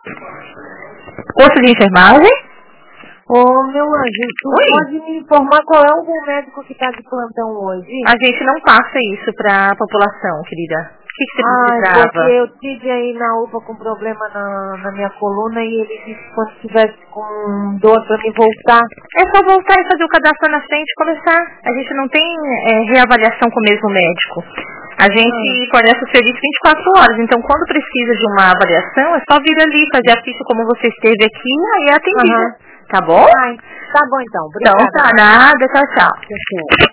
Posto de enfermagem? Ô, meu anjo, tu pode me informar qual é o médico que está de plantão hoje? A gente não passa isso para a população, querida. O que você precisava? Porque eu tive aí na UPA com problema na minha coluna e ele disse que quando estivesse com dor para me voltar. É só voltar e fazer o cadastro na frente e começar. A gente não tem reavaliação com o mesmo médico. A gente fornece o serviço 24 horas, então quando precisa de uma avaliação, é só vir ali, fazer a ficha como você esteve aqui, aí é atendido. Tá bom? Tá bom então, obrigada. Então tá, nada, tchau, tchau.